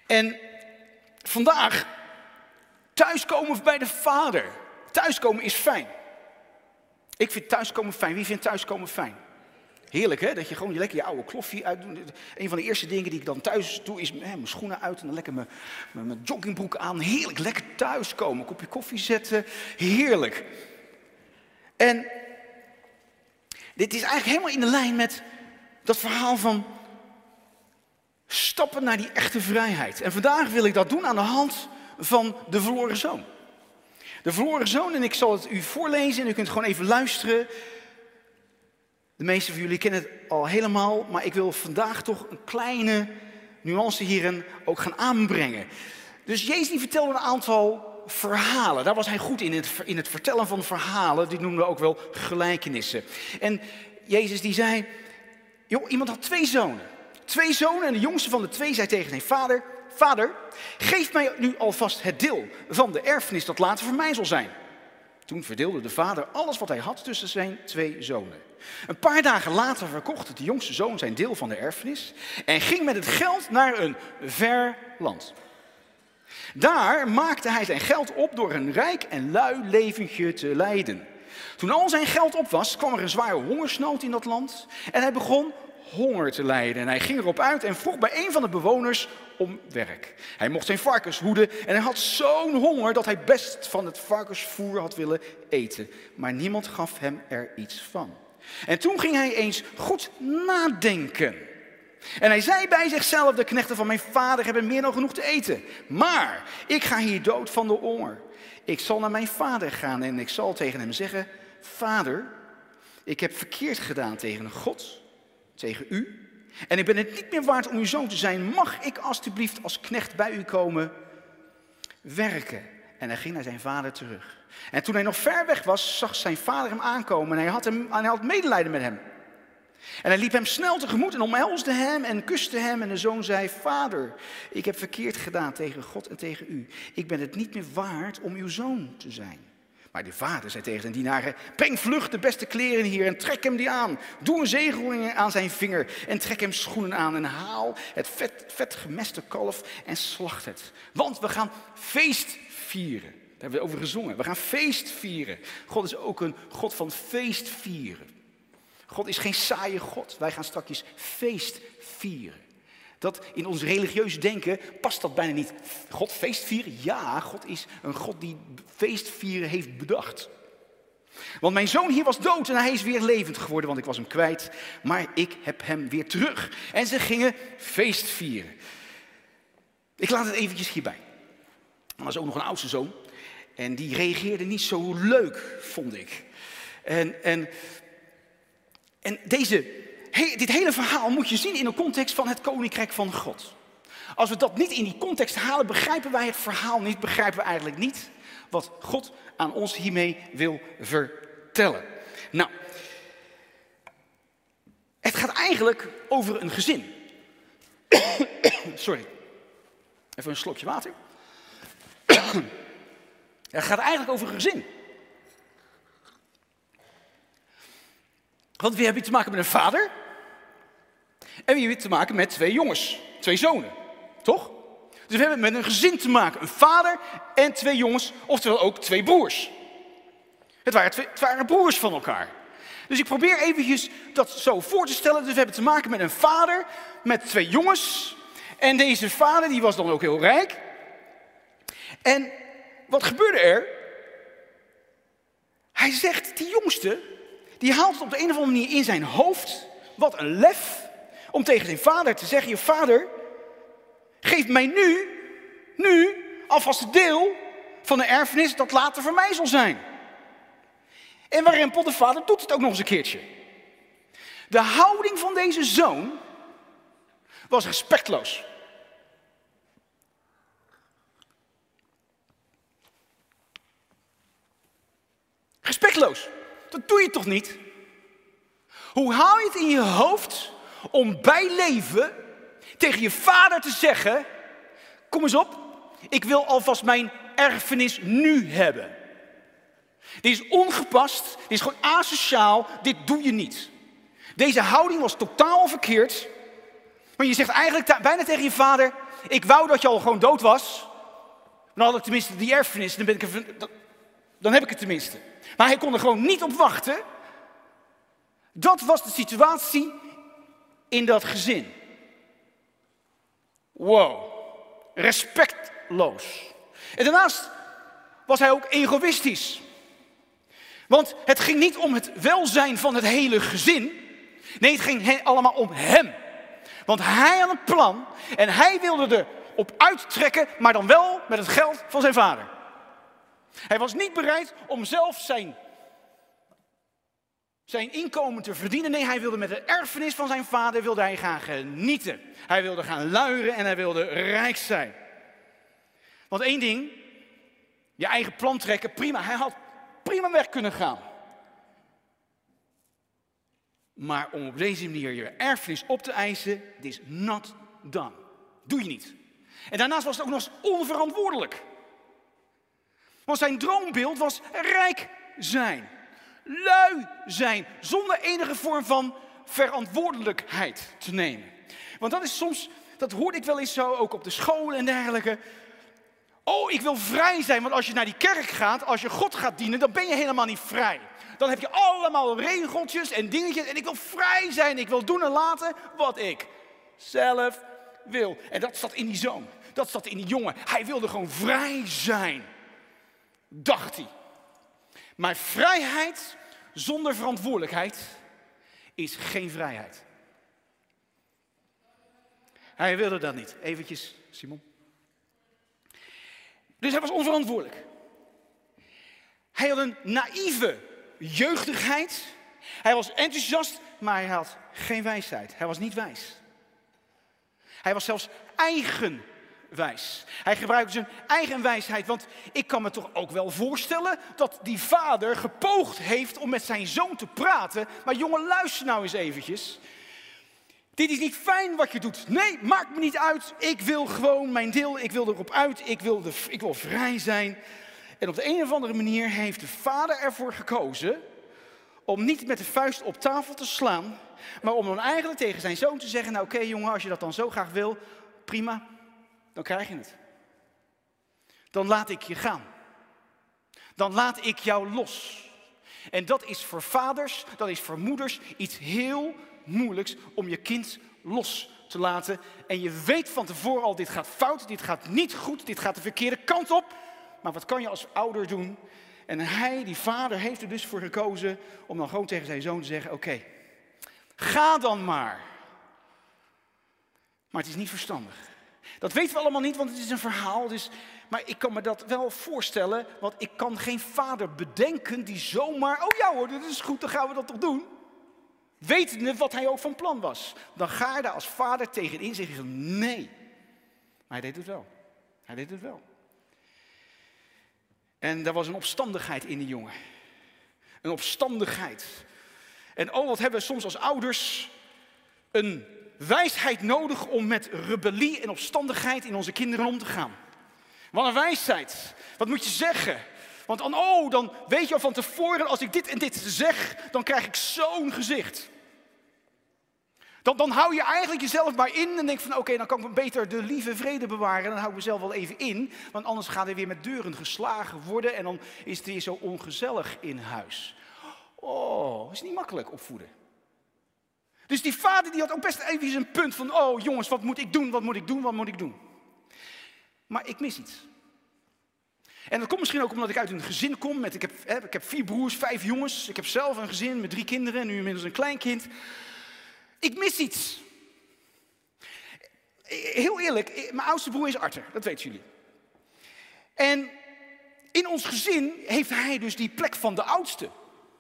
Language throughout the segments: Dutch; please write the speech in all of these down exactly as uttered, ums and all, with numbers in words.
En vandaag, thuiskomen bij de Vader. Thuiskomen is fijn. Ik vind thuiskomen fijn. Wie vindt thuiskomen fijn? Heerlijk, hè? Dat je gewoon je lekker je oude kloffie uitdoet. Een van de eerste dingen die ik dan thuis doe is hè, mijn schoenen uit en dan lekker mijn, mijn, mijn joggingbroek aan. Heerlijk, lekker thuiskomen. Een kopje koffie zetten. Heerlijk. En dit is eigenlijk helemaal in de lijn met dat verhaal van stappen naar die echte vrijheid. En vandaag wil ik dat doen aan de hand van de verloren zoon. De verloren zoon, en ik zal het u voorlezen en u kunt gewoon even luisteren. De meeste van jullie kennen het al helemaal, maar ik wil vandaag toch een kleine nuance hierin ook gaan aanbrengen. Dus Jezus die vertelde een aantal verhalen. Daar was hij goed in, het, in het vertellen van verhalen. Die noemen we ook wel gelijkenissen. En Jezus die zei, joh, iemand had twee zonen. Twee zonen en de jongste van de twee zei tegen zijn vader, vader, geef mij nu alvast het deel van de erfenis dat later voor mij zal zijn. Toen verdeelde de vader alles wat hij had tussen zijn twee zonen. Een paar dagen later verkocht de jongste zoon zijn deel van de erfenis en ging met het geld naar een ver land. Daar maakte hij zijn geld op door een rijk en lui leventje te leiden. Toen al zijn geld op was, kwam er een zware hongersnood in dat land en hij begon honger te lijden. En hij ging erop uit en vroeg bij een van de bewoners om werk. Hij mocht zijn varkens hoeden en hij had zo'n honger dat hij best van het varkensvoer had willen eten. Maar niemand gaf hem er iets van. En toen ging hij eens goed nadenken. En hij zei bij zichzelf, de knechten van mijn vader hebben meer dan genoeg te eten. Maar ik ga hier dood van de honger. Ik zal naar mijn vader gaan en ik zal tegen hem zeggen, vader, ik heb verkeerd gedaan tegen God, tegen u. En ik ben het niet meer waard om uw zoon te zijn. Mag ik alstublieft als knecht bij u komen werken? En hij ging naar zijn vader terug. En toen hij nog ver weg was, zag zijn vader hem aankomen en hij had, hem, hij had medelijden met hem. En hij liep hem snel tegemoet en omhelsde hem en kuste hem. En de zoon zei, vader, ik heb verkeerd gedaan tegen God en tegen u. Ik ben het niet meer waard om uw zoon te zijn. Maar de vader zei tegen zijn dienaren, breng vlug de beste kleren hier en trek hem die aan. Doe een zegelring aan zijn vinger en trek hem schoenen aan en haal het vet, vet gemeste kalf en slacht het. Want we gaan feest vieren. Daar hebben we over gezongen. We gaan feest vieren. God is ook een God van feest vieren. God is geen saaie God. Wij gaan straks feest vieren. Dat in ons religieuze denken past dat bijna niet. God feest vieren? Ja, God is een God die feest vieren heeft bedacht. Want mijn zoon hier was dood en hij is weer levend geworden, want ik was hem kwijt. Maar ik heb hem weer terug. En ze gingen feest vieren. Ik laat het eventjes hierbij. Er was ook nog een oudste zoon. En die reageerde niet zo leuk, vond ik. En, en, en deze... He, dit hele verhaal moet je zien in de context van het koninkrijk van God. Als we dat niet in die context halen, begrijpen wij het verhaal niet. Begrijpen we eigenlijk niet wat God aan ons hiermee wil vertellen. Nou, het gaat eigenlijk over een gezin. Sorry, even een slokje water. Het gaat eigenlijk over een gezin. Want we hebben te maken met een vader. En we hebben te maken met twee jongens. Twee zonen. Toch? Dus we hebben met een gezin te maken. Een vader en twee jongens. Oftewel ook twee broers. Het waren, twee, het waren broers van elkaar. Dus ik probeer eventjes dat zo voor te stellen. Dus we hebben te maken met een vader. Met twee jongens. En deze vader die was dan ook heel rijk. En wat gebeurde er? Hij zegt, die jongste... Die haalt het op de een of andere manier in zijn hoofd. Wat een lef. Om tegen zijn vader te zeggen. Je vader, geef mij nu, nu alvast het deel van de erfenis dat later voor mij zal zijn. En waarempel de vader doet het ook nog eens een keertje. De houding van deze zoon was respectloos. Respectloos. Dat doe je toch niet? Hoe haal je het in je hoofd om bij leven tegen je vader te zeggen, kom eens op, ik wil alvast mijn erfenis nu hebben. Dit is ongepast, dit is gewoon asociaal, dit doe je niet. Deze houding was totaal verkeerd. Maar je zegt eigenlijk bijna tegen je vader, ik wou dat je al gewoon dood was. Dan had ik tenminste die erfenis, dan, ben ik er, dan heb ik het tenminste. Maar hij kon er gewoon niet op wachten. Dat was de situatie in dat gezin. Wow, respectloos. En daarnaast was hij ook egoïstisch. Want het ging niet om het welzijn van het hele gezin. Nee, het ging allemaal om hem. Want hij had een plan en hij wilde erop uittrekken, maar dan wel met het geld van zijn vader. Hij was niet bereid om zelf zijn, zijn inkomen te verdienen. Nee, hij wilde met de erfenis van zijn vader wilde hij gaan genieten. Hij wilde gaan luieren en hij wilde rijk zijn. Want één ding, je eigen plan trekken, prima. Hij had prima weg kunnen gaan. Maar om op deze manier je erfenis op te eisen, dit is not done. Doe je niet. En daarnaast was het ook nog eens onverantwoordelijk. Want zijn droombeeld was rijk zijn. Lui zijn. Zonder enige vorm van verantwoordelijkheid te nemen. Want dat is soms, dat hoorde ik wel eens zo, ook op de scholen en dergelijke. Oh, ik wil vrij zijn, want als je naar die kerk gaat, als je God gaat dienen, dan ben je helemaal niet vrij. Dan heb je allemaal regeltjes en dingetjes en ik wil vrij zijn, ik wil doen en laten wat ik zelf wil. En dat zat in die zoon, dat zat in die jongen. Hij wilde gewoon vrij zijn, dacht hij. Maar vrijheid zonder verantwoordelijkheid is geen vrijheid. Hij wilde dat niet. Eventjes, Simon. Dus hij was onverantwoordelijk. Hij had een naïeve jeugdigheid. Hij was enthousiast, maar hij had geen wijsheid. Hij was niet wijs. Hij was zelfs eigenwijs. Hij gebruikte zijn eigen wijsheid. Want ik kan me toch ook wel voorstellen dat die vader gepoogd heeft om met zijn zoon te praten. Maar jongen, luister nou eens eventjes. Dit is niet fijn wat je doet. Nee, maakt me niet uit. Ik wil gewoon mijn deel. Ik wil erop uit. Ik wil, de, ik wil vrij zijn. En op de een of andere manier heeft de vader ervoor gekozen om niet met de vuist op tafel te slaan, maar om dan eigenlijk tegen zijn zoon te zeggen, nou oké okay, jongen, als je dat dan zo graag wil, prima, dan krijg je het. Dan laat ik je gaan. Dan laat ik jou los. En dat is voor vaders, dat is voor moeders iets heel moeilijks om je kind los te laten. En je weet van tevoren al, dit gaat fout, dit gaat niet goed, dit gaat de verkeerde kant op. Maar wat kan je als ouder doen? En hij, die vader, heeft er dus voor gekozen om dan gewoon tegen zijn zoon te zeggen, oké, okay, ga dan maar. Maar het is niet verstandig. Dat weten we allemaal niet, want het is een verhaal. Dus, maar ik kan me dat wel voorstellen, want ik kan geen vader bedenken die zomaar, oh ja hoor, dit is goed, dan gaan we dat toch doen. Wetende wat hij ook van plan was. Dan ga je daar als vader tegenin zeggen, nee. Maar hij deed het wel. Hij deed het wel. En er was een opstandigheid in die jongen. Een opstandigheid. En oh, wat hebben we soms als ouders een wijsheid nodig om met rebellie en opstandigheid in onze kinderen om te gaan. Wat een wijsheid. Wat moet je zeggen? Want dan, oh, dan weet je al van tevoren, als ik dit en dit zeg, dan krijg ik zo'n gezicht. Dan, dan hou je eigenlijk jezelf maar in en denk van, oké, okay, dan kan ik beter de lieve vrede bewaren. Dan hou ik mezelf wel even in, want anders gaat er weer met deuren geslagen worden en dan is het weer zo ongezellig in huis. Oh, dat is niet makkelijk opvoeden. Dus die vader die had ook best even een punt van, oh jongens, wat moet ik doen, wat moet ik doen, wat moet ik doen? Maar ik mis iets. En dat komt misschien ook omdat ik uit een gezin kom. Met, ik, heb, hè, ik heb vier broers, vijf jongens. Ik heb zelf een gezin met drie kinderen en nu inmiddels een kleinkind. Ik mis iets. Heel eerlijk, mijn oudste broer is Arthur, dat weten jullie. En in ons gezin heeft hij dus die plek van de oudste.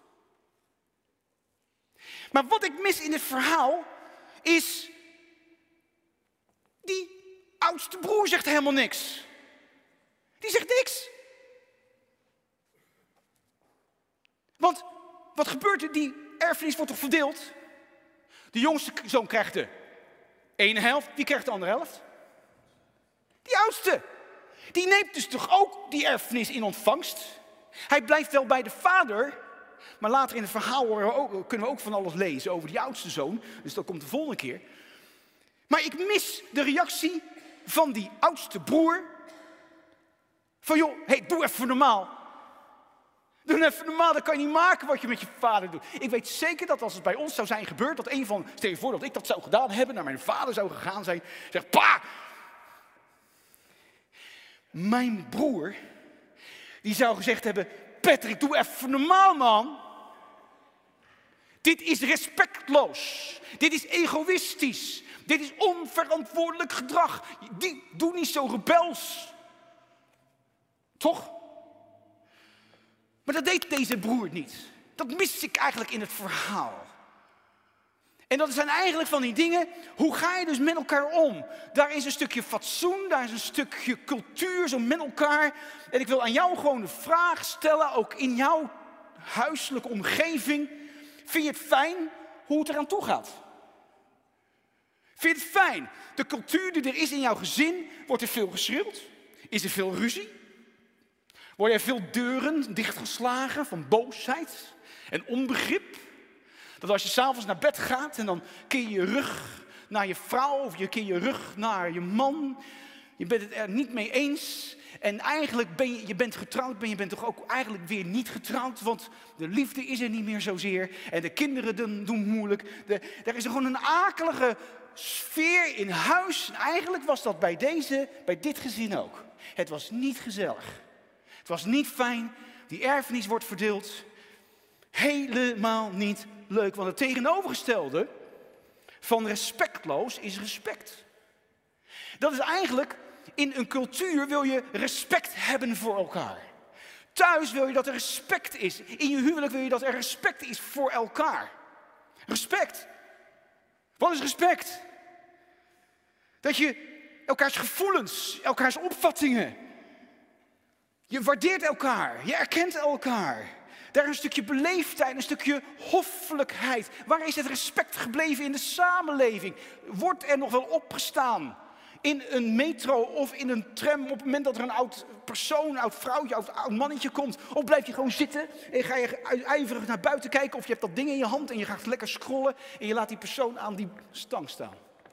Maar wat ik mis in het verhaal is, die oudste broer zegt helemaal niks. Die zegt niks. Want wat gebeurt er? Die erfenis wordt toch verdeeld? De jongste zoon krijgt de ene helft. Wie krijgt de andere helft? Die oudste. Die neemt dus toch ook die erfenis in ontvangst. Hij blijft wel bij de vader. Maar later in het verhaal horen we ook, kunnen we ook van alles lezen over die oudste zoon. Dus dat komt de volgende keer. Maar ik mis de reactie van die oudste broer. Van joh, hey, doe even normaal. Doe even normaal, dat kan je niet maken wat je met je vader doet. Ik weet zeker dat als het bij ons zou zijn gebeurd, dat een van, stel je voor dat ik dat zou gedaan hebben, naar mijn vader zou gegaan zijn, zegt, pa, mijn broer, die zou gezegd hebben, Patrick, doe even normaal, man. Dit is respectloos. Dit is egoïstisch. Dit is onverantwoordelijk gedrag. Die, doe niet zo rebels. Toch? Maar dat deed deze broer niet. Dat mis ik eigenlijk in het verhaal. En dat zijn eigenlijk van die dingen, hoe ga je dus met elkaar om? Daar is een stukje fatsoen, daar is een stukje cultuur, zo met elkaar. En ik wil aan jou gewoon de vraag stellen, ook in jouw huiselijke omgeving. Vind je het fijn hoe het eraan toe gaat? Vind je het fijn? De cultuur die er is in jouw gezin, wordt er veel geschreeuwd? Is er veel ruzie? Worden er veel deuren dichtgeslagen van boosheid en onbegrip? Dat als je s'avonds naar bed gaat en dan keer je je rug naar je vrouw of je keer je rug naar je man. Je bent het er niet mee eens. En eigenlijk ben je, je bent getrouwd, maar je bent toch ook eigenlijk weer niet getrouwd. Want de liefde is er niet meer zozeer. En de kinderen doen, doen moeilijk. De, er is er gewoon een akelige sfeer in huis. En eigenlijk was dat bij, deze, bij dit gezin ook. Het was niet gezellig. Het was niet fijn. Die erfenis wordt verdeeld. Helemaal niet leuk. Want het tegenovergestelde van respectloos is respect. Dat is eigenlijk, in een cultuur wil je respect hebben voor elkaar. Thuis wil je dat er respect is. In je huwelijk wil je dat er respect is voor elkaar. Respect. Wat is respect? Dat je elkaars gevoelens, elkaars opvattingen. Je waardeert elkaar, je erkent elkaar. Daar is een stukje beleefdheid, een stukje hoffelijkheid. Waar is het respect gebleven in de samenleving? Wordt er nog wel opgestaan in een metro of in een tram op het moment dat er een oud persoon, een oud vrouwtje, een oud mannetje komt? Of blijf je gewoon zitten en ga je ijverig naar buiten kijken of je hebt dat ding in je hand en je gaat lekker scrollen en je laat die persoon aan die stang staan?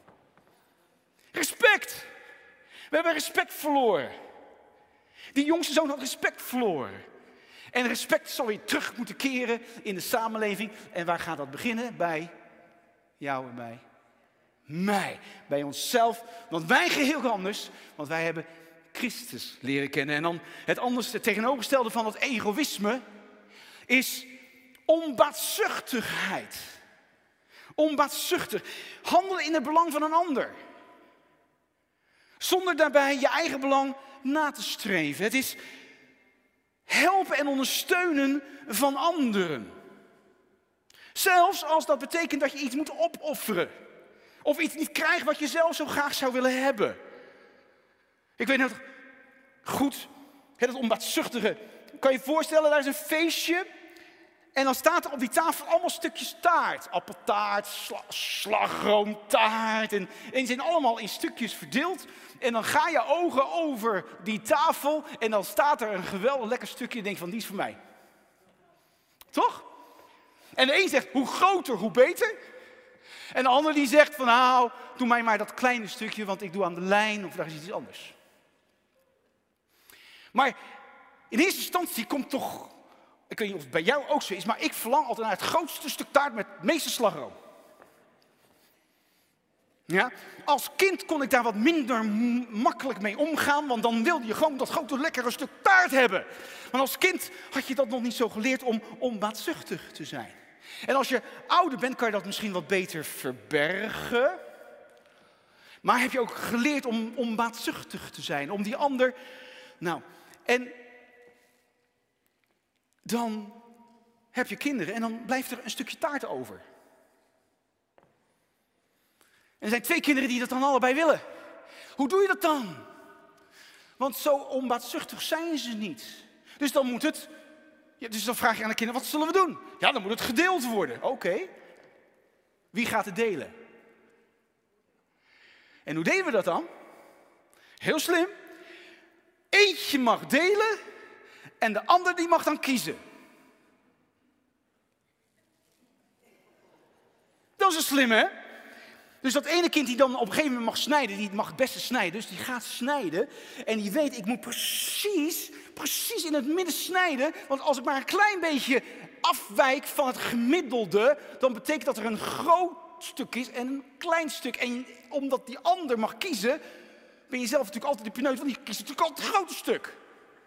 Respect! We hebben respect verloren. Die jongste zoon had respect verloren. En respect zal weer terug moeten keren in de samenleving. En waar gaat dat beginnen? Bij jou en bij mij. Bij onszelf. Want wij geheel anders. Want wij hebben Christus leren kennen. En dan het anders, het tegenovergestelde van het egoïsme, is onbaatzuchtigheid. Onbaatzuchtig. Handelen in het belang van een ander. Zonder daarbij je eigen belang na te streven. Het is helpen en ondersteunen van anderen. Zelfs als dat betekent dat je iets moet opofferen. Of iets niet krijgt wat je zelf zo graag zou willen hebben. Ik weet nog goed, het onbaatzuchtige. Kan je je voorstellen, daar is een feestje. En dan staat er op die tafel allemaal stukjes taart. Appeltaart, sla, slagroomtaart. En, en die zijn allemaal in stukjes verdeeld. En dan ga je ogen over die tafel. En dan staat er een geweldig lekker stukje. En denk van, die is voor mij. Toch? En de een zegt, hoe groter, hoe beter. En de ander die zegt van, nou, doe mij maar dat kleine stukje. Want ik doe aan de lijn of daar is iets anders. Maar in eerste instantie komt toch, ik weet niet of het bij jou ook zo is, maar ik verlang altijd naar het grootste stuk taart met het meeste slagroom. Ja? Als kind kon ik daar wat minder m- makkelijk mee omgaan, want dan wilde je gewoon dat grote lekkere stuk taart hebben. Maar als kind had je dat nog niet zo geleerd om onbaatzuchtig te zijn. En als je ouder bent, kan je dat misschien wat beter verbergen. Maar heb je ook geleerd om onbaatzuchtig te zijn, om die ander. Nou, en dan heb je kinderen en dan blijft er een stukje taart over. En er zijn twee kinderen die dat dan allebei willen. Hoe doe je dat dan? Want zo onbaatzuchtig zijn ze niet. Dus dan moet het, ja, dus dan vraag je aan de kinderen, wat zullen we doen? Ja, dan moet het gedeeld worden. Oké, okay. Wie gaat het delen? En hoe deden we dat dan? Heel slim. Eentje mag delen en de ander die mag dan kiezen. Dat is een slim, hè? Dus dat ene kind die dan op een gegeven moment mag snijden, die mag het beste snijden. Dus die gaat snijden en die weet, ik moet precies, precies in het midden snijden. Want als ik maar een klein beetje afwijk van het gemiddelde, dan betekent dat er een groot stuk is en een klein stuk. En omdat die ander mag kiezen, ben je zelf natuurlijk altijd de pineut, want die kiest natuurlijk altijd het grote stuk.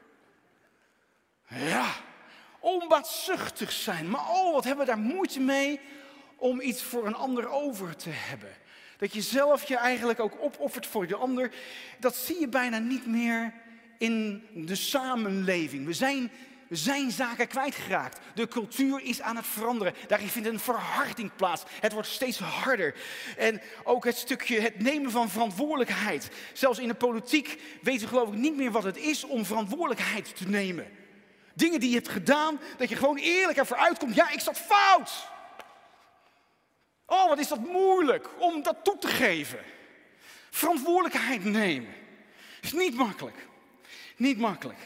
Ja, onbaatzuchtig zijn. Maar oh, wat hebben we daar moeite mee om iets voor een ander over te hebben. Dat je zelf je eigenlijk ook opoffert voor de ander. Dat zie je bijna niet meer in de samenleving. We zijn, we zijn zaken kwijtgeraakt. De cultuur is aan het veranderen. Daarin vindt een verharding plaats. Het wordt steeds harder. En ook het stukje het nemen van verantwoordelijkheid. Zelfs in de politiek weten we geloof ik niet meer wat het is om verantwoordelijkheid te nemen. Dingen die je hebt gedaan, dat je gewoon eerlijk ervoor uitkomt. Ja, ik zat fout. Oh, wat is dat moeilijk om dat toe te geven. Verantwoordelijkheid nemen. Is niet makkelijk. Niet makkelijk.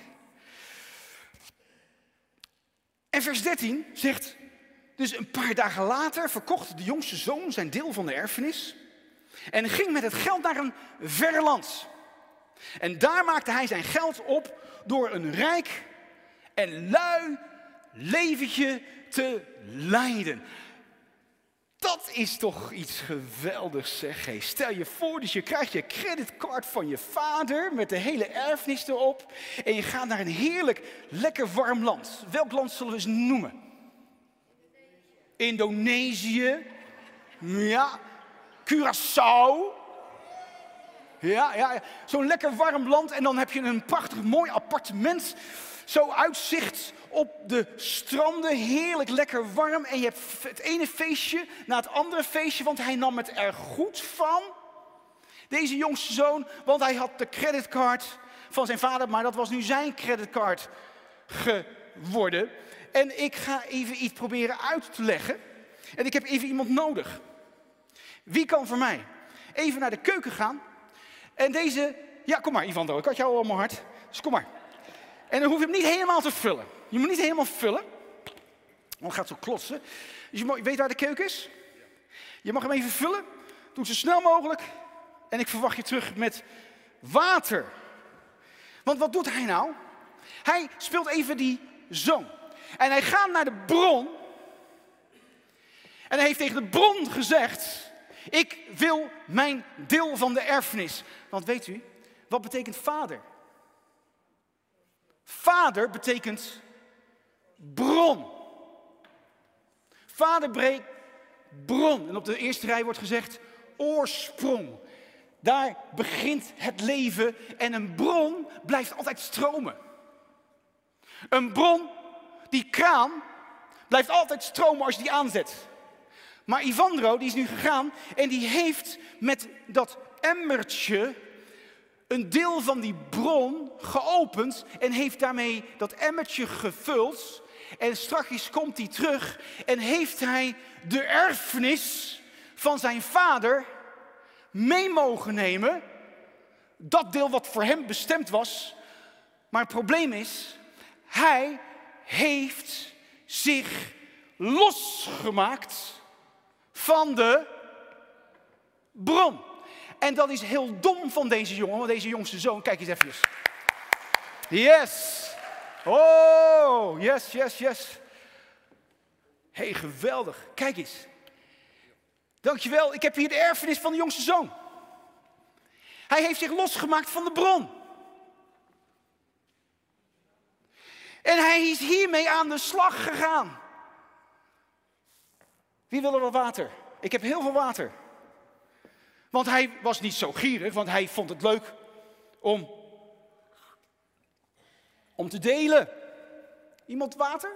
En vers dertien zegt, dus een paar dagen later verkocht de jongste zoon zijn deel van de erfenis. En ging met het geld naar een ver land. En daar maakte hij zijn geld op door een rijk en lui leventje te leiden. Dat is toch iets geweldigs, zeg. Hey, stel je voor, dus je krijgt je creditcard van je vader met de hele erfenis erop. En je gaat naar een heerlijk, lekker warm land. Welk land zullen we eens noemen? Indonesië. Ja. Curaçao. Ja, ja, ja. Zo'n lekker warm land en dan heb je een prachtig mooi appartement. Zo uitzicht op de stranden, heerlijk lekker warm. En je hebt het ene feestje na het andere feestje, want hij nam het er goed van. Deze jongste zoon, want hij had de creditcard van zijn vader, maar dat was nu zijn creditcard geworden. En ik ga even iets proberen uit te leggen. En ik heb even iemand nodig. Wie kan voor mij even naar de keuken gaan? En deze, ja kom maar Ivandro, ik had jou al mijn hart, dus kom maar. En dan hoef je hem niet helemaal te vullen. Je moet niet helemaal vullen, want het gaat zo klotsen. Dus je weet waar de keuken is? Je mag hem even vullen, doe het zo snel mogelijk. En ik verwacht je terug met water. Want wat doet hij nou? Hij speelt even die zoon. En hij gaat naar de bron. En hij heeft tegen de bron gezegd, ik wil mijn deel van de erfenis. Want weet u, wat betekent vader? Vader betekent bron. Vader breekt bron. En op de eerste rij wordt gezegd oorsprong. Daar begint het leven en een bron blijft altijd stromen. Een bron, die kraan, blijft altijd stromen als je die aanzet. Maar Ivandro, die is nu gegaan en die heeft met dat emmertje een deel van die bron geopend en heeft daarmee dat emmertje gevuld. En straks komt hij terug en heeft hij de erfenis van zijn vader mee mogen nemen. Dat deel wat voor hem bestemd was. Maar het probleem is, hij heeft zich losgemaakt van de bron. En dat is heel dom van deze jongen, want deze jongste zoon, kijk eens even. Yes. Oh, yes, yes, yes. Hé, hey, geweldig. Kijk eens. Dankjewel, ik heb hier de erfenis van de jongste zoon. Hij heeft zich losgemaakt van de bron. En hij is hiermee aan de slag gegaan. Wie wil er wat water? Ik heb heel veel water. Want hij was niet zo gierig, want hij vond het leuk om, om te delen. Iemand water?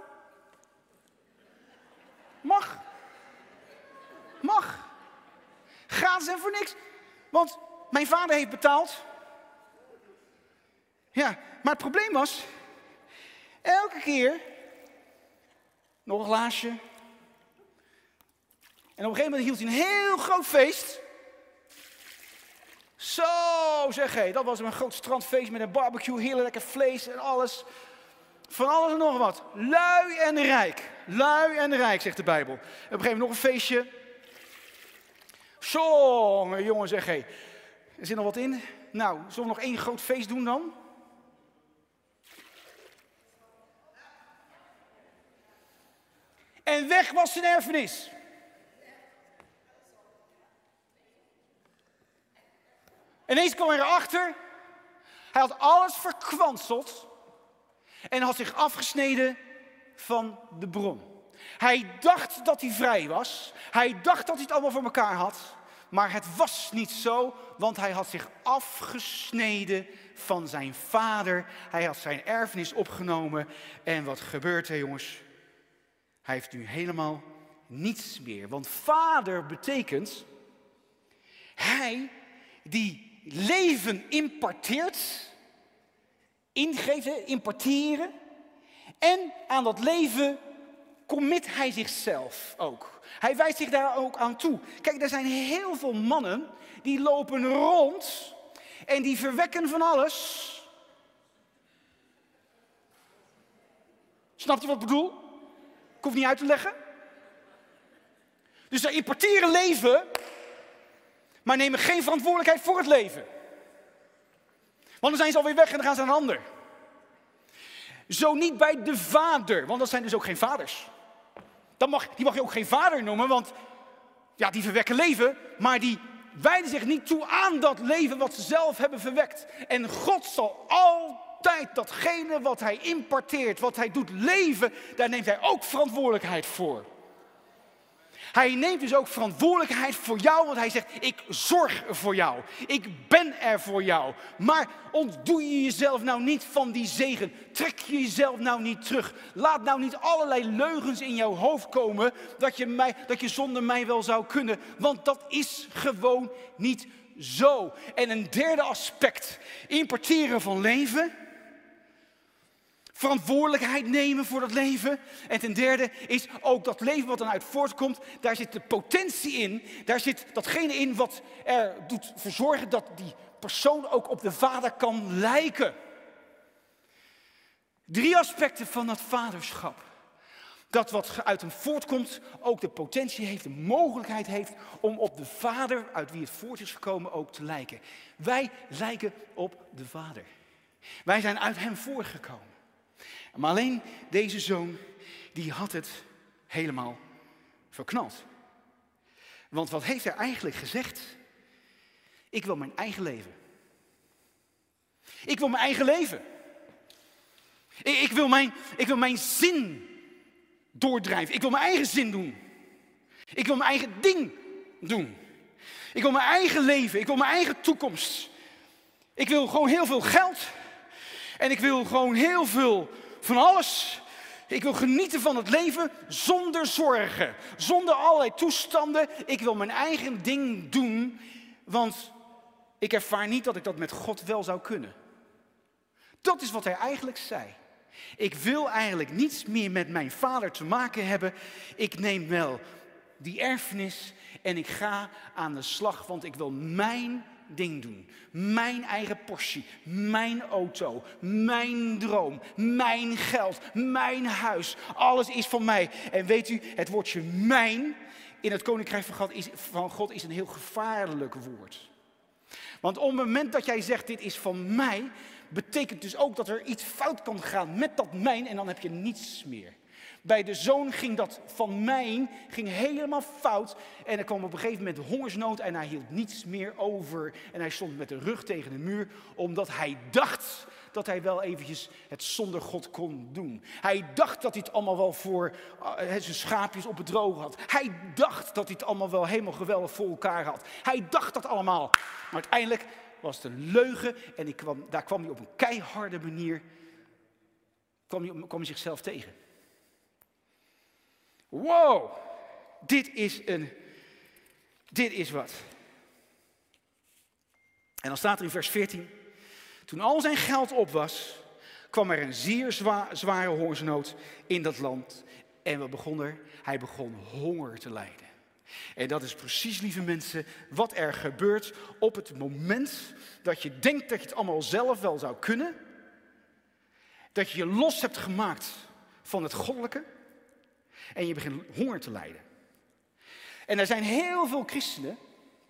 Mag. Mag. Gratis en voor niks. Want mijn vader heeft betaald. Ja, maar het probleem was, elke keer nog een glaasje. En op een gegeven moment hield hij een heel groot feest. Zo, zeg hé, dat was een groot strandfeest met een barbecue, heel lekker vlees en alles. Van alles en nog wat. Lui en rijk. Lui en rijk, zegt de Bijbel. En op een gegeven moment nog een feestje. Jongen, jongen, zeg, hé, er zit nog wat in. Nou, zullen we nog één groot feest doen dan? En weg was zijn erfenis. Ineens kwam hij erachter. Hij had alles verkwanseld. En had zich afgesneden van de bron. Hij dacht dat hij vrij was. Hij dacht dat hij het allemaal voor elkaar had. Maar het was niet zo, want hij had zich afgesneden van zijn vader. Hij had zijn erfenis opgenomen. En wat gebeurt er, jongens? Hij heeft nu helemaal niets meer. Want vader betekent hij die leven imparteert, ingeeft, imparteren. En aan dat leven commit hij zichzelf ook. Hij wijst zich daar ook aan toe. Kijk, er zijn heel veel mannen die lopen rond en die verwekken van alles. Snapt u wat ik bedoel? Ik hoef niet uit te leggen. Dus ze importeren leven, maar nemen geen verantwoordelijkheid voor het leven. Want dan zijn ze alweer weg en dan gaan ze aan een ander. Zo niet bij de vader, want dat zijn dus ook geen vaders. Dan mag, die mag je ook geen vader noemen, want ja, die verwekken leven, maar die wijden zich niet toe aan dat leven wat ze zelf hebben verwekt. En God zal altijd datgene wat hij importeert, wat hij doet leven, daar neemt hij ook verantwoordelijkheid voor. Hij neemt dus ook verantwoordelijkheid voor jou, want hij zegt, ik zorg voor jou. Ik ben er voor jou. Maar ontdoe je jezelf nou niet van die zegen. Trek je jezelf nou niet terug. Laat nou niet allerlei leugens in jouw hoofd komen dat je, mij, dat je zonder mij wel zou kunnen. Want dat is gewoon niet zo. En een derde aspect, importeren van leven. Verantwoordelijkheid nemen voor dat leven. En ten derde is ook dat leven wat dan uit voortkomt. Daar zit de potentie in. Daar zit datgene in wat er doet verzorgen dat die persoon ook op de vader kan lijken. Drie aspecten van dat vaderschap. Dat wat uit hem voortkomt ook de potentie heeft, de mogelijkheid heeft om op de vader uit wie het voort is gekomen ook te lijken. Wij lijken op de vader. Wij zijn uit hem voortgekomen. Maar alleen deze zoon, die had het helemaal verknald. Want wat heeft hij eigenlijk gezegd? Ik wil mijn eigen leven. Ik wil mijn eigen leven. Ik, ik, wil mijn, ik wil mijn zin doordrijven. Ik wil mijn eigen zin doen. Ik wil mijn eigen ding doen. Ik wil mijn eigen leven. Ik wil mijn eigen toekomst. Ik wil gewoon heel veel geld. En ik wil gewoon heel veel van alles. Ik wil genieten van het leven zonder zorgen. Zonder allerlei toestanden. Ik wil mijn eigen ding doen. Want ik ervaar niet dat ik dat met God wel zou kunnen. Dat is wat hij eigenlijk zei. Ik wil eigenlijk niets meer met mijn vader te maken hebben. Ik neem wel die erfenis en ik ga aan de slag. Want ik wil mijn ding doen. Mijn eigen portie, mijn auto, mijn droom, mijn geld, mijn huis. Alles is van mij. En weet u, het woordje mijn in het koninkrijk van God is, van God is een heel gevaarlijk woord. Want op het moment dat jij zegt dit is van mij, betekent dus ook dat er iets fout kan gaan met dat mijn en dan heb je niets meer. Bij de zoon ging dat van mijn ging helemaal fout. En er kwam op een gegeven moment hongersnood en hij hield niets meer over. En hij stond met de rug tegen de muur, omdat hij dacht dat hij wel eventjes het zonder God kon doen. Hij dacht dat hij het allemaal wel voor uh, zijn schaapjes op het droge had. Hij dacht dat hij het allemaal wel helemaal geweldig voor elkaar had. Hij dacht dat allemaal. Maar uiteindelijk was het een leugen en ik kwam, daar kwam hij op een keiharde manier, kwam hij, kwam hij zichzelf tegen. Wow, dit is een, dit is wat. En dan staat er in vers veertien. Toen al zijn geld op was, kwam er een zeer zwa, zware hongersnood in dat land. En wat begon er? Hij begon honger te lijden. En dat is precies, lieve mensen, wat er gebeurt op het moment dat je denkt dat je het allemaal zelf wel zou kunnen. Dat je je los hebt gemaakt van het goddelijke. En je begint honger te lijden. En er zijn heel veel christenen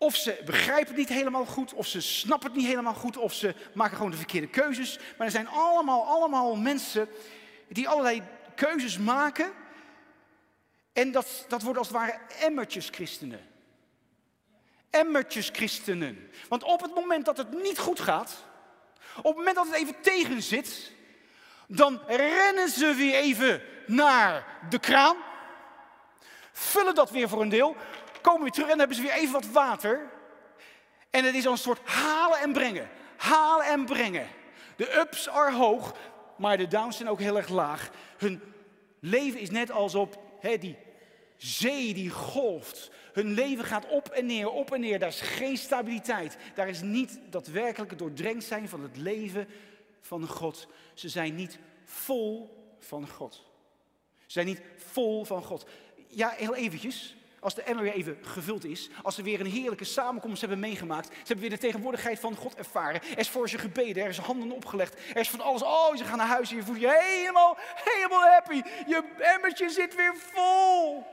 Of ze begrijpen het niet helemaal goed, of ze snappen het niet helemaal goed, of ze maken gewoon de verkeerde keuzes. Maar er zijn allemaal, allemaal mensen die allerlei keuzes maken. En dat, dat worden als het ware emmertjeschristenen. Emmertjeschristenen. Want op het moment dat het niet goed gaat, op het moment dat het even tegen zit, dan rennen ze weer even naar de kraan. Vullen dat weer voor een deel. Komen weer terug en dan hebben ze weer even wat water. En het is dan een soort halen en brengen. Halen en brengen. De ups are hoog, maar de downs zijn ook heel erg laag. Hun leven is net alsof he, die zee die golft. Hun leven gaat op en neer, op en neer. Daar is geen stabiliteit. Daar is niet daadwerkelijk het doordrenkt zijn van het leven van God. Ze zijn niet vol van God. Ze zijn niet vol van God. Ja, heel eventjes. Als de emmer weer even gevuld is. Als ze weer een heerlijke samenkomst hebben meegemaakt. Ze hebben weer de tegenwoordigheid van God ervaren. Er is voor ze gebeden. Er is handen opgelegd. Er is van alles. Oh, ze gaan naar huis en je voelt je helemaal, helemaal happy. Je emmertje zit weer vol.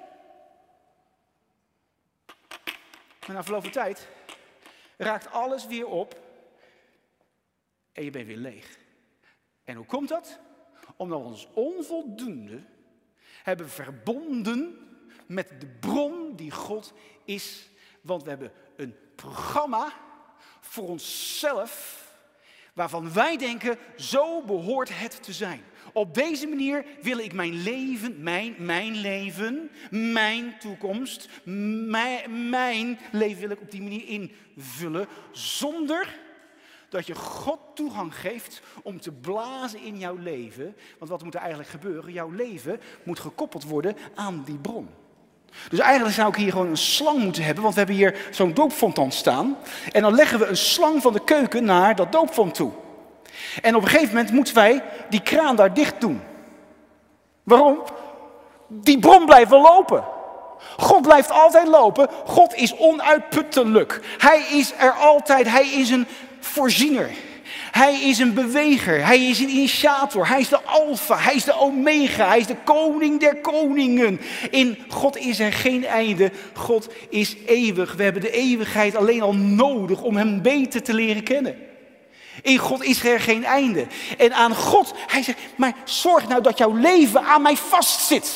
Maar na verloop van tijd raakt alles weer op. En je bent weer leeg. En hoe komt dat? Omdat we ons onvoldoende hebben verbonden met de bron die God is. Want we hebben een programma voor onszelf, waarvan wij denken, zo behoort het te zijn. Op deze manier wil ik mijn leven, mijn, mijn leven, mijn toekomst, mijn, mijn leven wil ik op die manier invullen. Zonder dat je God toegang geeft om te blazen in jouw leven. Want wat moet er eigenlijk gebeuren? Jouw leven moet gekoppeld worden aan die bron. Dus eigenlijk zou ik hier gewoon een slang moeten hebben, want we hebben hier zo'n doopfontein staan. En dan leggen we een slang van de keuken naar dat doopfontein toe. En op een gegeven moment moeten wij die kraan daar dicht doen. Waarom? Die bron blijft wel lopen. God blijft altijd lopen. God is onuitputtelijk. Hij is er altijd. Hij is een voorziener. Hij is een beweger. Hij is een initiator. Hij is de alfa. Hij is de omega. Hij is de koning der koningen. In God is er geen einde. God is eeuwig. We hebben de eeuwigheid alleen al nodig om hem beter te leren kennen. In God is er geen einde. En aan God, hij zegt, maar zorg nou dat jouw leven aan mij vastzit.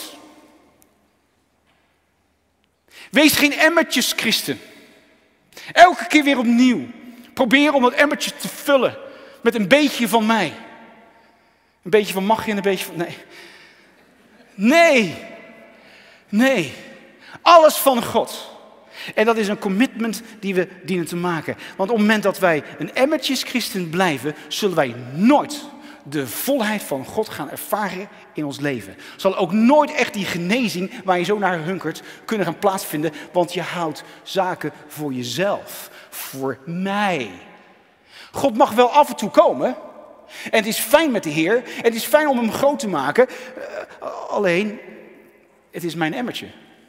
Wees geen emmertjeschristen. Elke keer weer opnieuw. Probeer om dat emmertje te vullen met een beetje van mij. Een beetje van mag je en een beetje van... Nee. Nee. Nee. Alles van God. En dat is een commitment die we dienen te maken. Want op het moment dat wij een emmertjeschristen blijven, zullen wij nooit de volheid van God gaan ervaren in ons leven. Zal ook nooit echt die genezing waar je zo naar hunkert kunnen gaan plaatsvinden. Want je houdt zaken voor jezelf. Voor mij. God mag wel af en toe komen. En het is fijn met de Heer. En het is fijn om hem groot te maken. Uh, alleen, het is mijn emmertje.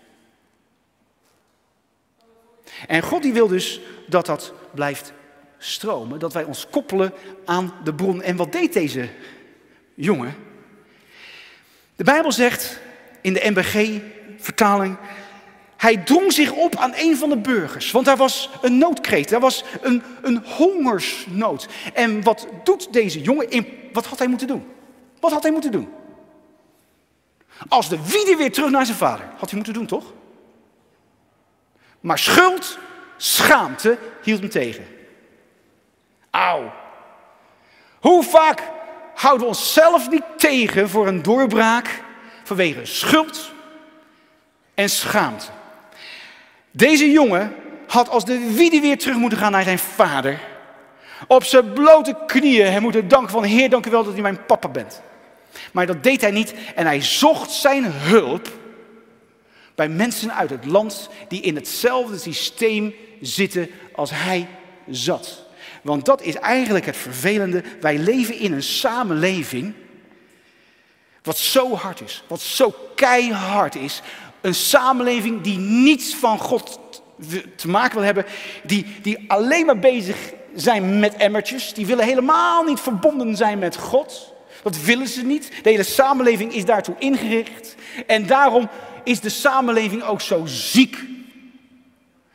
En God die wil dus dat dat blijft stromen. Dat wij ons koppelen aan de bron. En wat deed deze jongen? De Bijbel zegt in de N B G-vertaling... Hij drong zich op aan een van de burgers. Want daar was een noodkreet. Daar was een, een hongersnood. En wat doet deze jongen? In, wat had hij moeten doen? Wat had hij moeten doen? Als de wieder weer terug naar zijn vader. Had hij moeten doen, toch? Maar schuld, schaamte hield hem tegen. Auw. Hoe vaak houden we onszelf niet tegen voor een doorbraak vanwege schuld en schaamte? Deze jongen had als de wieder weer terug moeten gaan naar zijn vader. Op zijn blote knieën hem moeten danken van Heer, dank u wel dat u mijn papa bent. Maar dat deed hij niet en hij zocht zijn hulp bij mensen uit het land die in hetzelfde systeem zitten als hij zat. Want dat is eigenlijk het vervelende. Wij leven in een samenleving wat zo hard is, wat zo keihard is. Een samenleving die niets van God te maken wil hebben. Die, die alleen maar bezig zijn met emmertjes. Die willen helemaal niet verbonden zijn met God. Dat willen ze niet. De hele samenleving is daartoe ingericht. En daarom is de samenleving ook zo ziek.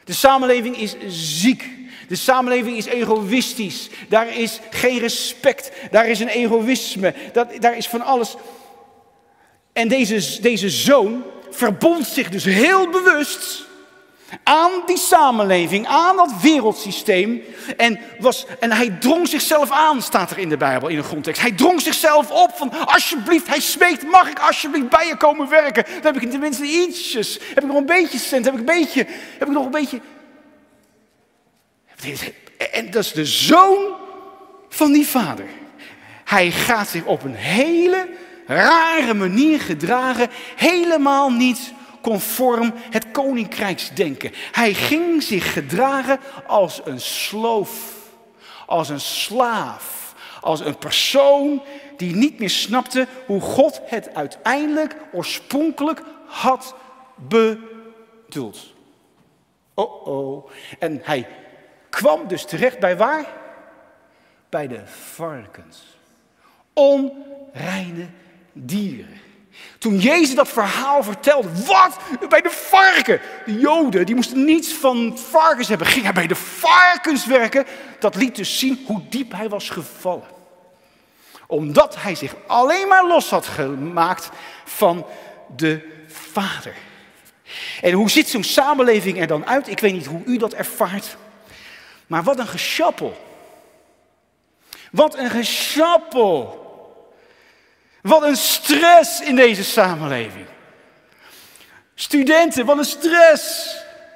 De samenleving is ziek. De samenleving is egoïstisch. Daar is geen respect. Daar is een egoïsme. Dat, daar is van alles. En deze, deze zoon verbond zich dus heel bewust aan die samenleving, aan dat wereldsysteem. En, was, en hij drong zichzelf aan, staat er in de Bijbel, in een grondtekst. Hij drong zichzelf op van, alsjeblieft, hij smeekt, mag ik alsjeblieft bij je komen werken? Dan heb ik tenminste ietsjes. Heb ik nog een beetje cent, heb ik, een beetje, heb ik nog een beetje... En dat is de zoon van die vader. Hij gaat zich op een hele rare manier gedragen, helemaal niet conform het koninkrijksdenken. Hij ging zich gedragen als een sloof, als een slaaf, als een persoon die niet meer snapte hoe God het uiteindelijk oorspronkelijk had bedoeld. Oh oh. En hij kwam dus terecht bij waar? Bij de varkens. Onreine dieren. Toen Jezus dat verhaal vertelde, wat? Bij de varken. De Joden, die moesten niets van varkens hebben. Ging hij bij de varkens werken? Dat liet dus zien hoe diep hij was gevallen. Omdat hij zich alleen maar los had gemaakt van de Vader. En hoe ziet zo'n samenleving er dan uit? Ik weet niet hoe u dat ervaart. Maar wat een geschappel. Wat een geschappel. Wat een stress in deze samenleving. Studenten, wat een stress.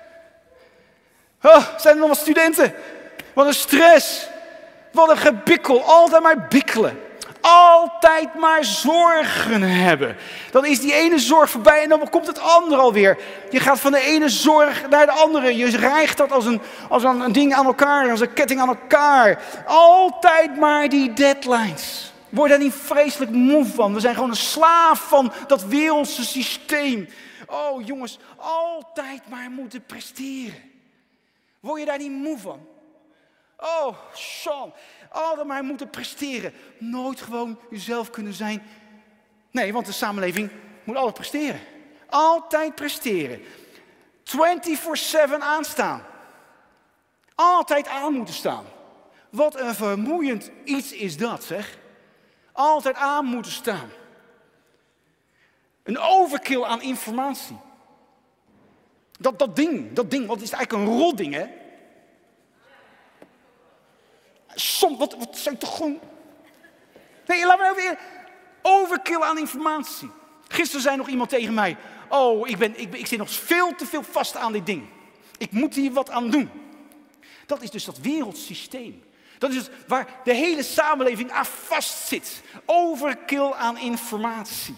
Oh, zijn er nog wat studenten? Wat een stress. Wat een gebikkel. Altijd maar bikkelen. Altijd maar zorgen hebben. Dan is die ene zorg voorbij en dan komt het andere alweer. Je gaat van de ene zorg naar de andere. Je rijgt dat als een, als een, een ding aan elkaar, als een ketting aan elkaar. Altijd maar die deadlines. Word daar niet vreselijk moe van. We zijn gewoon een slaaf van dat wereldse systeem. Oh jongens, altijd maar moeten presteren. Word je daar niet moe van? Oh, Sean, altijd maar moeten presteren. Nooit gewoon jezelf kunnen zijn. Nee, want de samenleving moet altijd presteren. Altijd presteren. vierentwintig zeven aanstaan. Altijd aan moeten staan. Wat een vermoeiend iets is dat, zeg. Altijd aan moeten staan. Een overkill aan informatie. Dat, dat ding, dat ding, wat is eigenlijk een rotding, hè? Soms, wat, wat zijn toch gewoon... Nee, laat me even weer... Overkill aan informatie. Gisteren zei nog iemand tegen mij... Oh, ik, ben, ik, ben, ik zit nog veel te veel vast aan dit ding. Ik moet hier wat aan doen. Dat is dus dat wereldsysteem. Dat is dus waar de hele samenleving aan vast zit. Overkill aan informatie.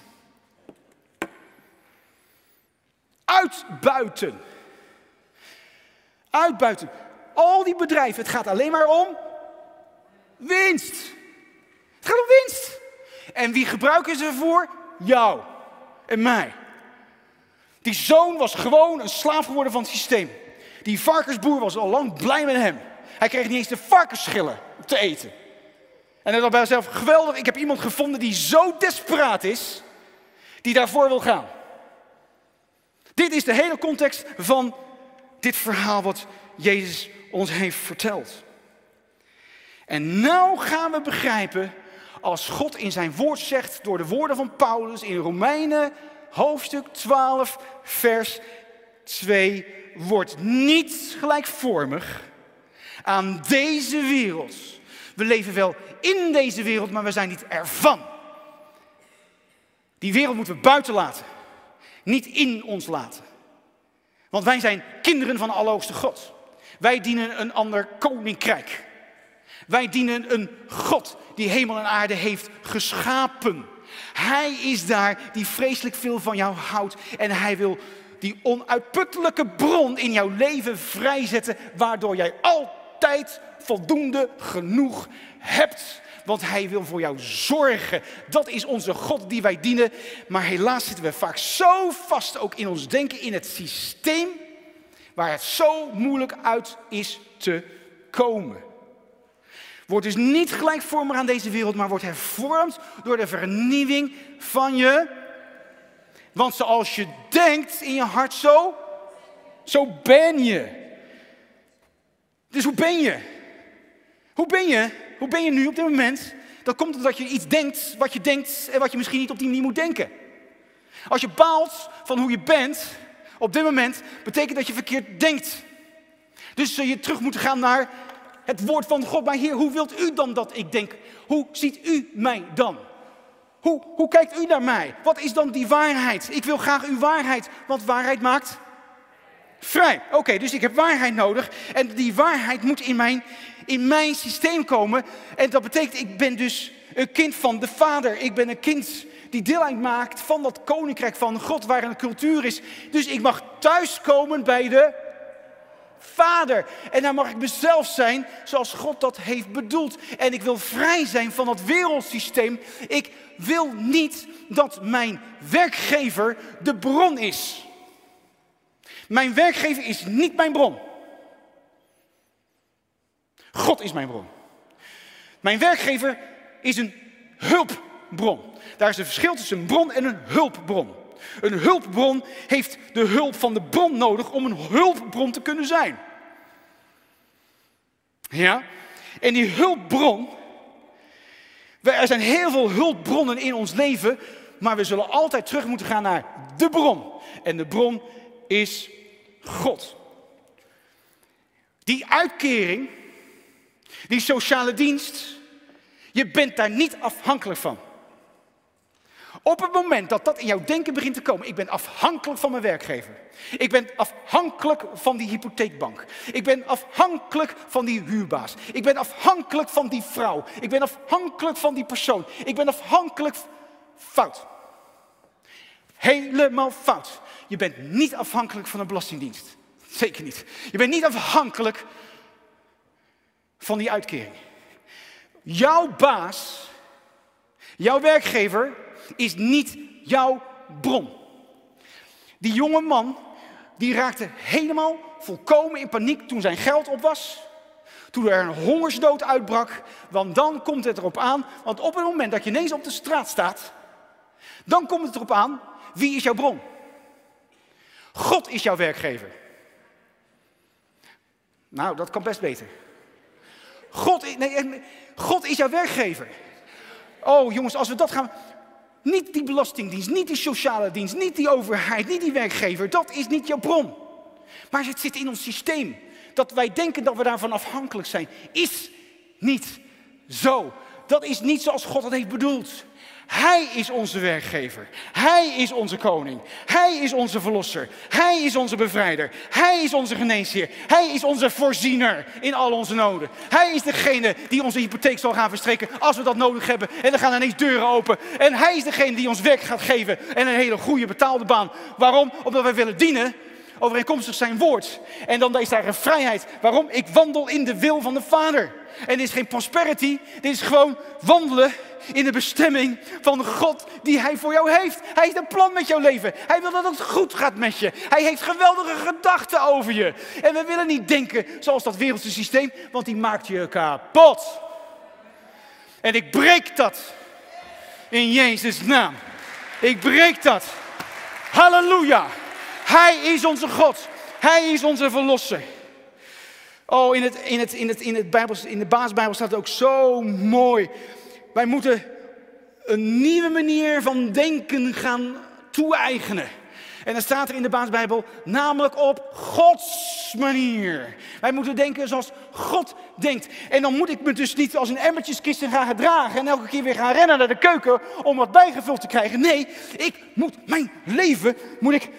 Uitbuiten. Uitbuiten. Al die bedrijven, het gaat alleen maar om winst. Het gaat om winst. En wie gebruiken ze ervoor? Jou en mij. Die zoon was gewoon een slaaf geworden van het systeem. Die varkensboer was al lang blij met hem. Hij kreeg niet eens de varkensschillen te eten. En hij dacht bij zichzelf, geweldig, ik heb iemand gevonden die zo desperaat is, die daarvoor wil gaan. Dit is de hele context van dit verhaal wat Jezus ons heeft verteld. En nou gaan we begrijpen, als God in zijn woord zegt, door de woorden van Paulus in Romeinen, hoofdstuk twaalf, vers twee, wordt niet gelijkvormig aan deze wereld. We leven wel in deze wereld, maar we zijn niet ervan. Die wereld moeten we buiten laten. Niet in ons laten. Want wij zijn kinderen van de Allerhoogste God. Wij dienen een ander koninkrijk. Wij dienen een God die hemel en aarde heeft geschapen. Hij is daar die vreselijk veel van jou houdt. En hij wil die onuitputtelijke bron in jouw leven vrijzetten, waardoor jij altijd voldoende genoeg hebt. Want hij wil voor jou zorgen. Dat is onze God die wij dienen. Maar helaas zitten we vaak zo vast ook in ons denken, in het systeem, waar het zo moeilijk uit is te komen. Wordt dus niet gelijkvormig aan deze wereld, maar wordt hervormd door de vernieuwing van je. Want zoals je denkt in je hart, zo, zo ben je. Dus hoe ben je? Hoe ben je? Hoe ben je nu op dit moment? Dat komt omdat je iets denkt wat je denkt en wat je misschien niet op die manier moet denken. Als je baalt van hoe je bent op dit moment, betekent dat je verkeerd denkt. Dus zul je terug moeten gaan naar het woord van God. Maar Heer, hoe wilt u dan dat ik denk? Hoe ziet u mij dan? Hoe, hoe kijkt u naar mij? Wat is dan die waarheid? Ik wil graag uw waarheid, want waarheid maakt vrij. Oké, okay, dus ik heb waarheid nodig. En die waarheid moet in mijn, in mijn systeem komen. En dat betekent, ik ben dus een kind van de Vader. Ik ben een kind die deel uitmaakt van dat koninkrijk van God, waar een cultuur is. Dus ik mag thuiskomen bij de Vader. En daar mag ik mezelf zijn zoals God dat heeft bedoeld. En ik wil vrij zijn van dat wereldsysteem. Ik wil niet dat mijn werkgever de bron is. Mijn werkgever is niet mijn bron. God is mijn bron. Mijn werkgever is een hulpbron. Daar is een verschil tussen een bron en een hulpbron. Een hulpbron heeft de hulp van de bron nodig om een hulpbron te kunnen zijn. Ja? En die hulpbron, er zijn heel veel hulpbronnen in ons leven, maar we zullen altijd terug moeten gaan naar de bron. En de bron is God. Die uitkering, die sociale dienst, je bent daar niet afhankelijk van. Op het moment dat dat in jouw denken begint te komen, ik ben afhankelijk van mijn werkgever. Ik ben afhankelijk van die hypotheekbank. Ik ben afhankelijk van die huurbaas. Ik ben afhankelijk van die vrouw. Ik ben afhankelijk van die persoon. Ik ben afhankelijk... Fout. Helemaal fout. Je bent niet afhankelijk van een belastingdienst. Zeker niet. Je bent niet afhankelijk van die uitkering. Jouw baas, jouw werkgever, is niet jouw bron. Die jonge man, die raakte helemaal volkomen in paniek toen zijn geld op was. Toen er een hongersdood uitbrak. Want dan komt het erop aan, want op het moment dat je ineens op de straat staat, dan komt het erop aan, wie is jouw bron? God is jouw werkgever. Nou, dat kan best beter. God, nee, God is jouw werkgever. Oh jongens, als we dat gaan... Niet die belastingdienst, niet die sociale dienst, niet die overheid, niet die werkgever. Dat is niet jouw bron. Maar het zit in ons systeem. Dat wij denken dat we daarvan afhankelijk zijn. Is niet zo. Dat is niet zoals God het heeft bedoeld. Hij is onze werkgever. Hij is onze koning. Hij is onze verlosser. Hij is onze bevrijder. Hij is onze geneesheer. Hij is onze voorziener in al onze noden. Hij is degene die onze hypotheek zal gaan verstrekken als we dat nodig hebben. En dan gaan ineens deuren open. En hij is degene die ons werk gaat geven en een hele goede betaalde baan. Waarom? Omdat wij willen dienen overeenkomstig zijn woord. En dan is daar een vrijheid. Waarom? Ik wandel in de wil van de Vader. En dit is geen prosperity. Dit is gewoon wandelen in de bestemming van God die hij voor jou heeft. Hij heeft een plan met jouw leven. Hij wil dat het goed gaat met je. Hij heeft geweldige gedachten over je. En we willen niet denken zoals dat wereldse systeem, want die maakt je kapot. En ik breek dat in Jezus' naam. Ik breek dat. Halleluja. Hij is onze God. Hij is onze verlosser. Oh, in, het, in, het, in, het, in, het Bijbels, in de Basisbijbel staat het ook zo mooi. Wij moeten een nieuwe manier van denken gaan toe-eigenen. En dan staat er in de Basisbijbel, namelijk op Gods manier. Wij moeten denken zoals God denkt. En dan moet ik me dus niet als een emmertjeskisten gaan gedragen en elke keer weer gaan rennen naar de keuken om wat bijgevuld te krijgen. Nee, ik moet mijn leven, moet ik...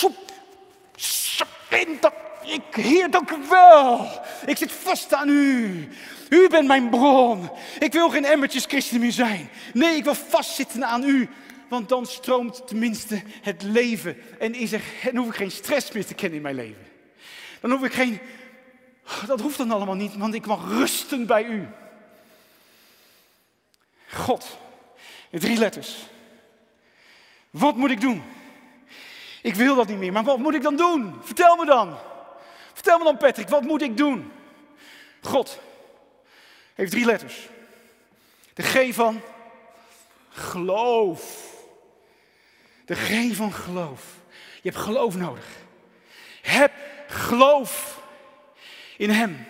In dat, ik, Heer, dank u wel. Ik zit vast aan u. U bent mijn bron. Ik wil geen emmertjes christen meer zijn. Nee, ik wil vastzitten aan u. Want dan stroomt tenminste het leven. En is er, dan hoef ik geen stress meer te kennen in mijn leven. Dan hoef ik geen... Dat hoeft dan allemaal niet, want ik mag rusten bij u. God. In drie letters. Wat moet ik doen? Ik wil dat niet meer, maar wat moet ik dan doen? Vertel me dan. Vertel me dan, Patrick, wat moet ik doen? God heeft drie letters. De G van geloof. De G van geloof. Je hebt geloof nodig. Heb geloof in hem.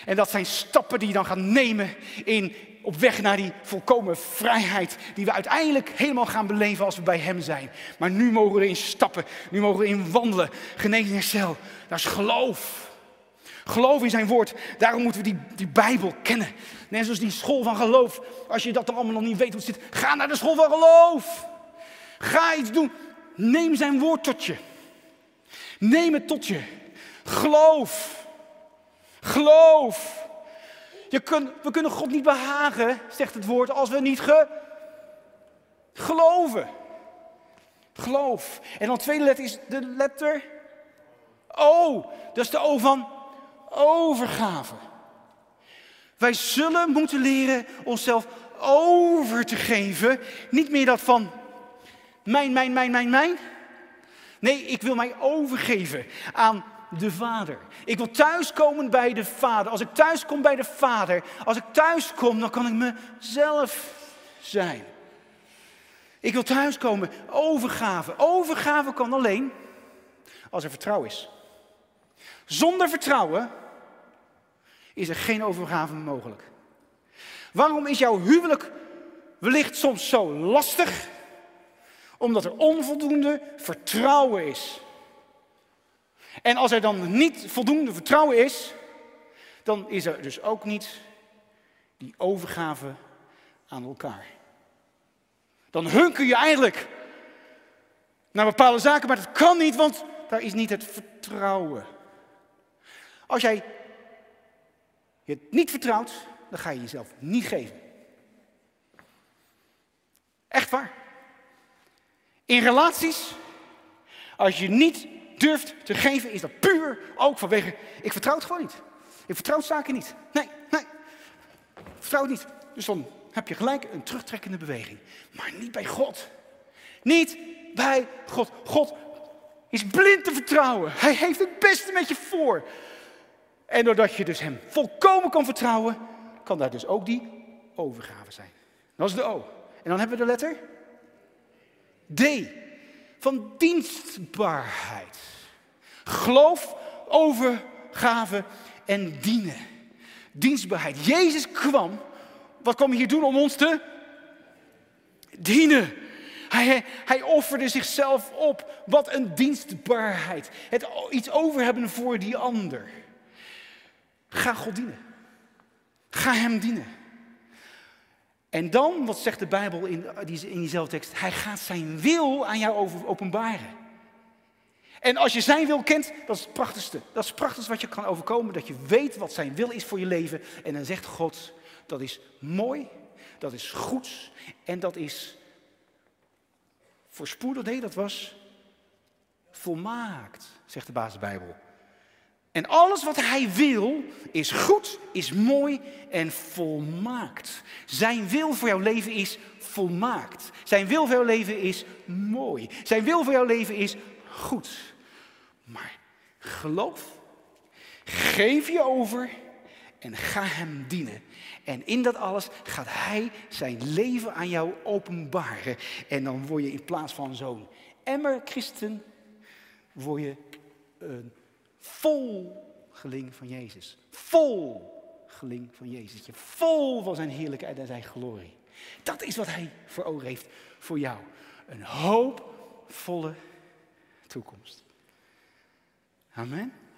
En dat zijn stappen die je dan gaat nemen in, op weg naar die volkomen vrijheid. Die we uiteindelijk helemaal gaan beleven als we bij hem zijn. Maar nu mogen we erin stappen. Nu mogen we erin wandelen. Genezing, herstel. Dat is geloof. Geloof in zijn woord. Daarom moeten we die, die Bijbel kennen. Net zoals die school van geloof. Als je dat dan allemaal nog niet weet hoe het zit. Ga naar de school van geloof. Ga iets doen. Neem zijn woord tot je. Neem het tot je. Geloof. Geloof. Je kunt, we kunnen God niet behagen, zegt het woord, als we niet ge, geloven. Geloof. En dan de tweede letter is de letter O. Dat is de O van overgave. Wij zullen moeten leren onszelf over te geven. Niet meer dat van mijn, mijn, mijn, mijn, mijn. Nee, ik wil mij overgeven aan de Vader. Ik wil thuiskomen bij de Vader. Als ik thuiskom bij de Vader, als ik thuiskom, dan kan ik mezelf zijn. Ik wil thuiskomen, overgave. Overgave kan alleen als er vertrouwen is. Zonder vertrouwen is er geen overgave mogelijk. Waarom is jouw huwelijk wellicht soms zo lastig? Omdat er onvoldoende vertrouwen is. En als er dan niet voldoende vertrouwen is, dan is er dus ook niet die overgave aan elkaar. Dan hunker je eigenlijk naar bepaalde zaken, maar dat kan niet, want daar is niet het vertrouwen. Als jij je het niet vertrouwt, dan ga je jezelf niet geven. Echt waar. In relaties, als je niet durft te geven, is dat puur ook vanwege, ik vertrouw het gewoon niet. Ik vertrouw zaken niet. Nee, nee. Ik vertrouw het niet. Dus dan heb je gelijk een terugtrekkende beweging. Maar niet bij God. Niet bij God. God is blind te vertrouwen. Hij heeft het beste met je voor. En doordat je dus hem volkomen kan vertrouwen, kan daar dus ook die overgave zijn. Dat is de O. En dan hebben we de letter D. Van dienstbaarheid. Geloof, overgave en dienen. Dienstbaarheid. Jezus kwam, wat kwam hij hier doen om ons te dienen? Hij, hij offerde zichzelf op. Wat een dienstbaarheid. Het iets over hebben voor die ander. Ga God dienen. Ga hem dienen. En dan, wat zegt de Bijbel in, in diezelfde tekst? Hij gaat zijn wil aan jou openbaren. En als je zijn wil kent, dat is het prachtigste. Dat is het prachtigste wat je kan overkomen. Dat je weet wat zijn wil is voor je leven. En dan zegt God, dat is mooi, dat is goed en dat is voorspoedig. Nee, dat was volmaakt, zegt de basisbijbel. En alles wat hij wil is goed, is mooi en volmaakt. Zijn wil voor jouw leven is volmaakt. Zijn wil voor jouw leven is mooi. Zijn wil voor jouw leven is goed. Maar geloof, geef je over en ga hem dienen. En in dat alles gaat hij zijn leven aan jou openbaren. En dan word je in plaats van zo'n emmer christen, word je een volgeling van Jezus. Volgeling van Jezus. Dat je vol van zijn heerlijkheid en zijn glorie. Dat is wat hij voor ogen heeft voor jou. Een hoopvolle toekomst. Amen.